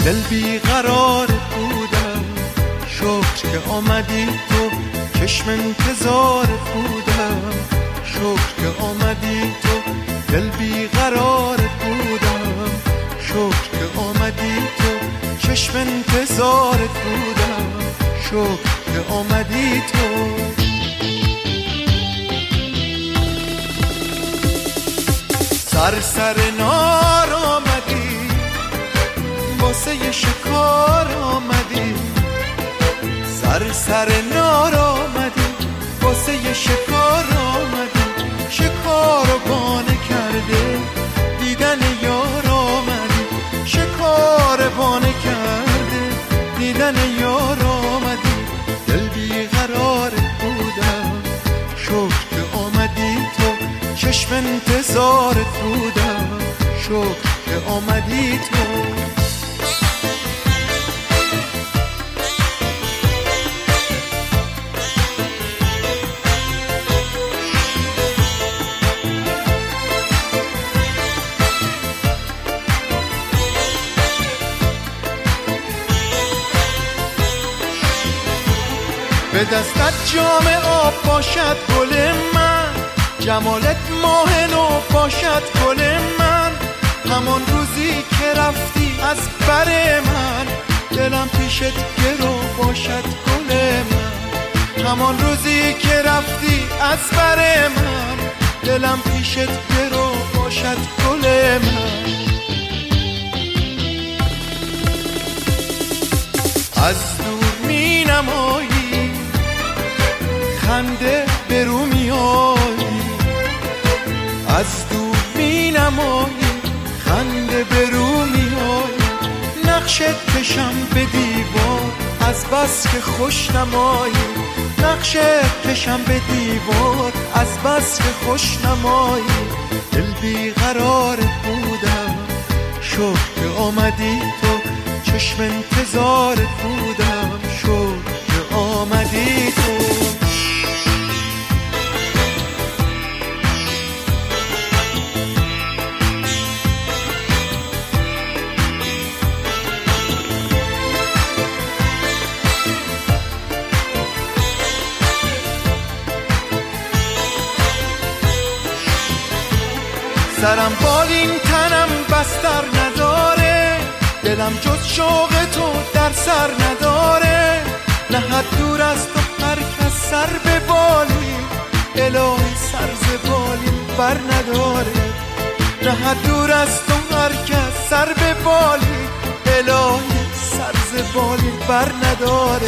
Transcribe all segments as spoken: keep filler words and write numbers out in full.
دل بیقرار بودم، شکر که آمدی تو، چشم انتظار بودم، شکر که آمدی تو، دل بیقرار بودم، شکر که آمدی تو، چشم انتظار بودم، شکر که آمدی تو. سر سر نار آمدی، واسه شکار آمدی، سر سر نار آمدی، واسه شکار آمدی، شکار رو بانه کرده دیدن یار آمدی، شکار بانه کرده دیدن یار آمدی، دل بیقرار بودم، شکر که آمدی تو، چشم انتظارت بودم، شکر که آمدی تو. به دستت جام آب باشد گل من، جمالت ماه نو باشد گل من، همان روزی که رفتی از بر من، دلم پیشت گرو باشد گل من، همان روزی که رفتی از بر من، دلم پیشت گرو باشد گل من. از دور می نمایی خنده به رو می آیی، از دور می نمایی خنده به رو می آیی، نقشت کشم به دیوار از بس که خوش نمایی، نقشت کشم به دیوار از بس که خوش نمایی، دل بیقرار بودم، شکر که آمدی تو، چشم انتظار بودم، شکر که آمدی تو. سرم بالین تنم بستر نداره، دلم جز شوق تو در سر نداره، نه حد دور از تو هر کس سر به بالی، الهی سر ز بالی بر نداره، نه حد دور از تو هر کس سر به بالی، الهی سر ز بالی بر نداره.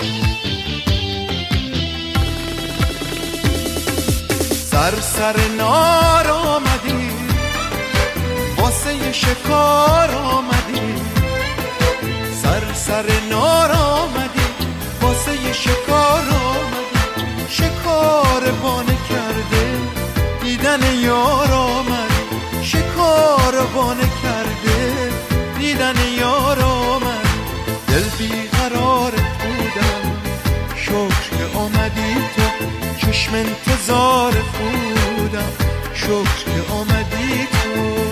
سر سر نار آمدی، واسه شکار آمدی، سر سر نار آمدی، واسه شکار آمدی، شکار بانه کرده دیدن یار آمدی، شکار بانه کرده دیدن یار آمدی، دل بیقرارت بودم، شکر که آمدی تو، چشم انتظارت بودم، شکر که آمدی تو.